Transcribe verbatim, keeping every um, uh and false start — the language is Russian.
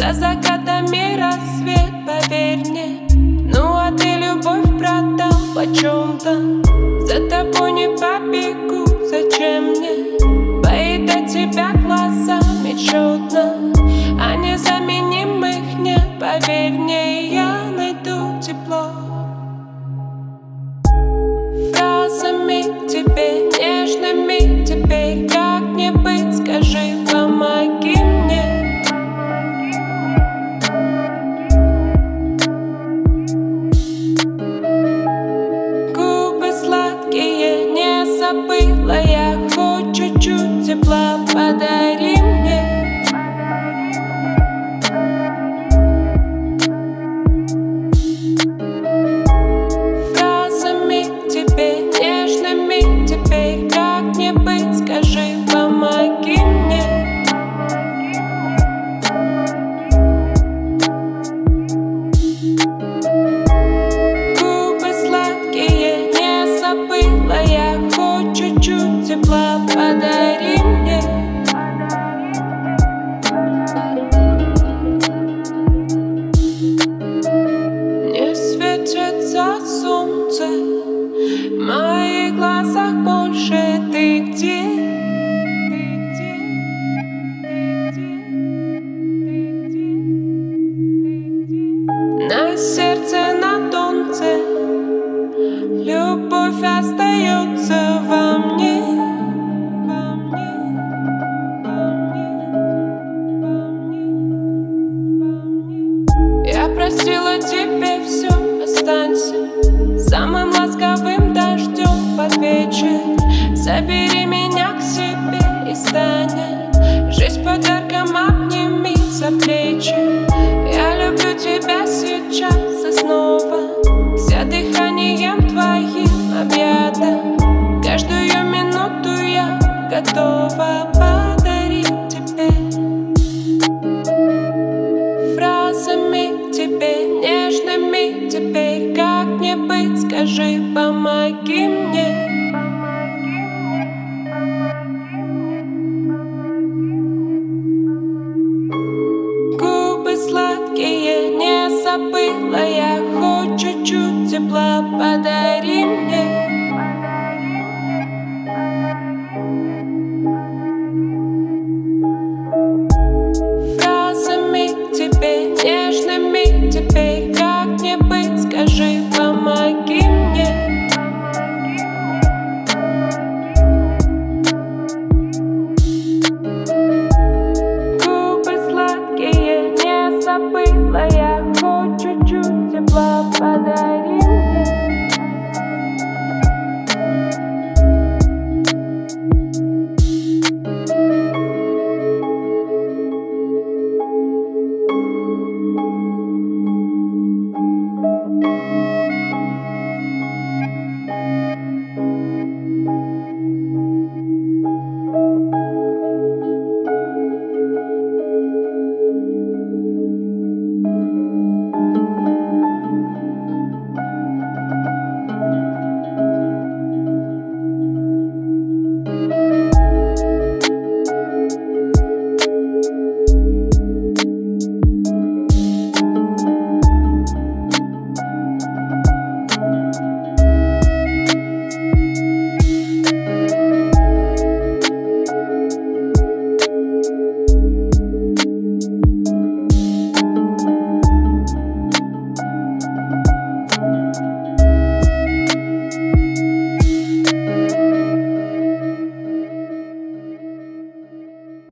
За закатами рассвет, поверь мне. Ну а ты любовь продал почем-то. За тобой не побегу, зачем мне? Поедать тебя глазами чудно, а незаменимых нет, поверь мне, я найду тепло. Фразами тебе нежными теперь как не быть, скажи, помоги мне. Губы сладкие не забыла я, хоть чуть-чуть тепла подари мне. Фразами тебе нежными теперь как не быть, скажи, помоги мне. Губы сладкие не забыла я, хоть чуть-чуть тепла подари мне. Не светится солнце в моих глазах больше, ты где? На сердце, на донце любовь остается во мне. Я просила тебе все, останься самым ласковым дождем под вечер. Забери меня к себе и стань жизнь подарком, обними за плечи. Я люблю тебя сейчас и снова, вся дыханием твоим объята. Каждую минуту я готова.